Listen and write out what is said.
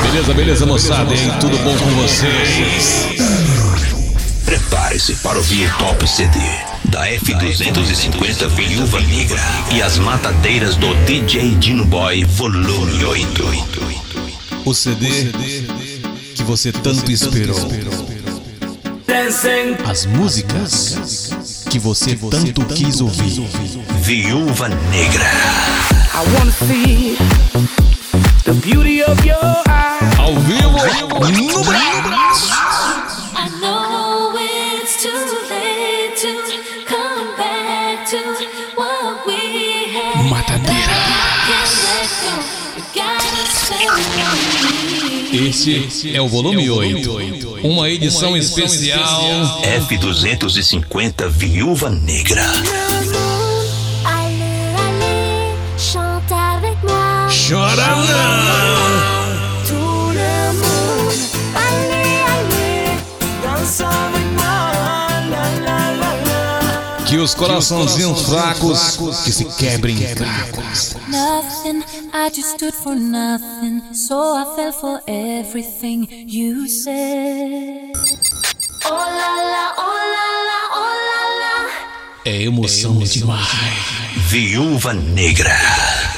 Beleza, moçada, hein? Tudo bom com vocês? Prepare-se para ouvir Top CD da F250 Viúva Negra e as matadeiras do DJ Dino Boy Volume 8. O CD que você tanto esperou. As músicas que você tanto quis ouvir. Viúva Negra. I wanna see the beauty of your eyes. Ao vivo no braço. I know it's too late to come back to what we had. Matadeira. Esse é o volume 8. Uma edição especial F250 Viúva Negra. Chora não! Que os coraçãozinhos fracos que se quebrem em cacos. Nothing, I just stood for nothing, so I fell for everything you said. Oh la la, oh la la, oh la la. É emoção demais. Viúva Negra.